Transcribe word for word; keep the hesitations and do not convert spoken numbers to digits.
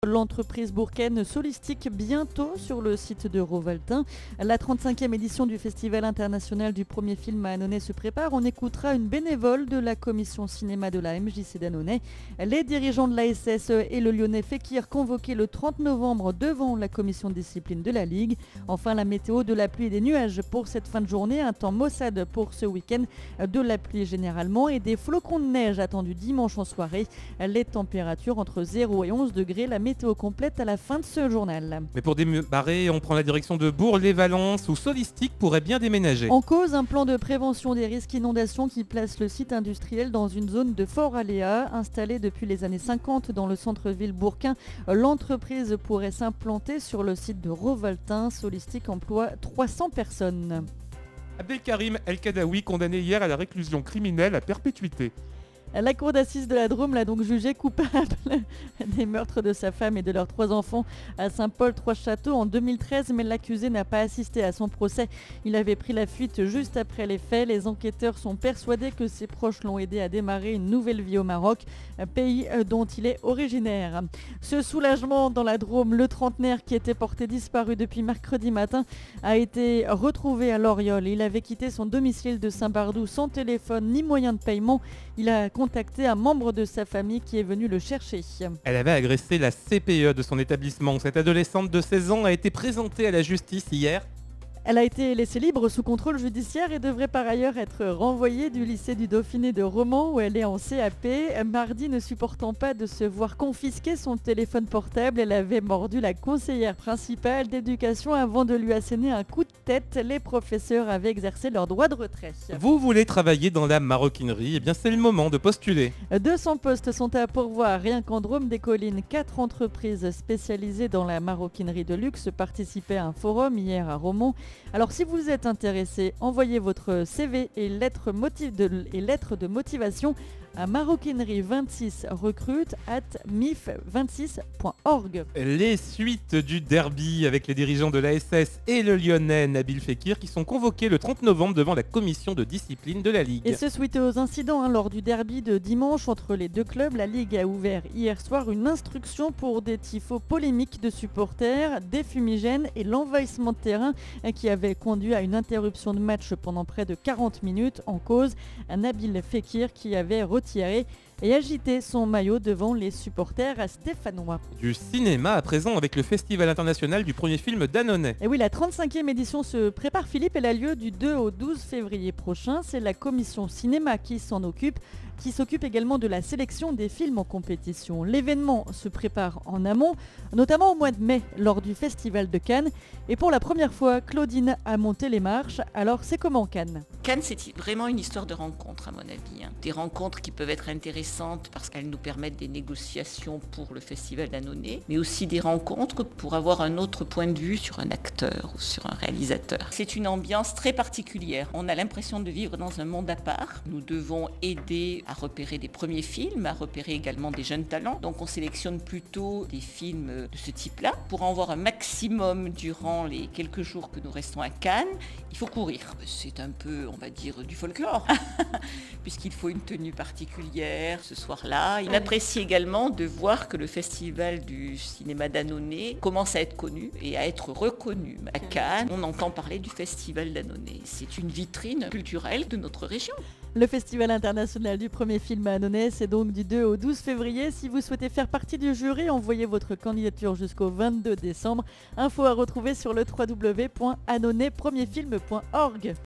L'entreprise bourcaine Solistic bientôt sur le site de Rovaltin. La trente-cinquième édition du Festival international du premier film à Annonay se prépare. On écoutera une bénévole de la commission cinéma de la M J C d'Annonay. Les dirigeants de l'A S S et le Lyonnais Fekir convoqués le trente novembre devant la commission de discipline de la Ligue. Enfin, la météo, de la pluie et des nuages pour cette fin de journée. Un temps maussade pour ce week-end, de la pluie généralement et des flocons de neige attendus dimanche en soirée. Les températures entre zéro et onze degrés. La météo complète à la fin de ce journal. Mais pour démarrer, on prend la direction de Bourg-les-Valences où Solistic pourrait bien déménager. En cause, un plan de prévention des risques inondations qui place le site industriel dans une zone de fort aléa. Installée depuis les années cinquante dans le centre-ville bourquin, l'entreprise pourrait s'implanter sur le site de Rovaltin. Solistic emploie trois cents personnes. Abdelkarim El-Kadaoui, condamné hier à la réclusion criminelle à perpétuité. La cour d'assises de la Drôme l'a donc jugé coupable des meurtres de sa femme et de leurs trois enfants à Saint-Paul-Trois-Châteaux en deux mille treize, mais l'accusé n'a pas assisté à son procès. Il avait pris la fuite juste après les faits. Les enquêteurs sont persuadés que ses proches l'ont aidé à démarrer une nouvelle vie au Maroc, pays dont il est originaire. Ce soulagement dans la Drôme, le trentenaire qui était porté disparu depuis mercredi matin a été retrouvé à Loriol. Il avait quitté son domicile de Saint-Bardou sans téléphone ni moyen de paiement. Il a contacté un membre de sa famille qui est venu le chercher. Elle avait agressé la C P E de son établissement. Cette adolescente de seize ans a été présentée à la justice hier. Elle a été laissée libre sous contrôle judiciaire et devrait par ailleurs être renvoyée du lycée du Dauphiné de Romans où elle est en C A P. Mardi, ne supportant pas de se voir confisquer son téléphone portable, elle avait mordu la conseillère principale d'éducation avant de lui asséner un coup de tête. Les professeurs avaient exercé leur droit de retrait. Vous voulez travailler dans la maroquinerie? Eh bien, c'est le moment de postuler. deux cents postes sont à pourvoir. Rien qu'en Drôme des Collines, quatre entreprises spécialisées dans la maroquinerie de luxe participaient à un forum hier à Romans. Alors si vous êtes intéressé, envoyez votre C V et lettres de, et lettres de motivation à maroquinerie vingt-six recrute arobase m i f vingt-six point org. Les suites du derby avec les dirigeants de l'A S S et le Lyonnais Nabil Fekir qui sont convoqués le trente novembre devant la commission de discipline de la Ligue. Et ce suite aux incidents hein, lors du derby de dimanche entre les deux clubs, la Ligue a ouvert hier soir une instruction pour des tifos polémiques de supporters, des fumigènes et l'envahissement de terrain hein, qui avait conduit à une interruption de match pendant près de quarante minutes. En cause, un Nabil Fekir qui avait retiré et agité son maillot devant les supporters stéphanois. Du cinéma à présent avec le Festival international du premier film d'Annonay. Et oui, la trente-cinquième édition se prépare, Philippe. Elle a lieu du deux au douze février prochain. C'est la commission cinéma qui s'en occupe, qui s'occupe également de la sélection des films en compétition. L'événement se prépare en amont, notamment au mois de mai, lors du Festival de Cannes. Et pour la première fois, Claudine a monté les marches. Alors, c'est comment Cannes ? Cannes, c'est vraiment une histoire de rencontres, à mon avis. Hein. Des rencontres qui peuvent être intéressantes parce qu'elles nous permettent des négociations pour le Festival d'Annonay, mais aussi des rencontres pour avoir un autre point de vue sur un acteur ou sur un réalisateur. C'est une ambiance très particulière. On a l'impression de vivre dans un monde à part. Nous devons aider à repérer des premiers films, à repérer également des jeunes talents. Donc on sélectionne plutôt des films de ce type-là. Pour en voir un maximum durant les quelques jours que nous restons à Cannes, il faut courir. C'est un peu, on va dire, du folklore, puisqu'il faut une tenue particulière ce soir-là. Il apprécie également de voir que le Festival du cinéma d'Annonay commence à être connu et à être reconnu. À Cannes, on entend parler du Festival d'Annonay. C'est une vitrine culturelle de notre région. Le Festival international du premier film à Annonay, c'est donc du deux au douze février. Si vous souhaitez faire partie du jury, envoyez votre candidature jusqu'au vingt-deux décembre. Info à retrouver sur le w w w point annonay premier film point org.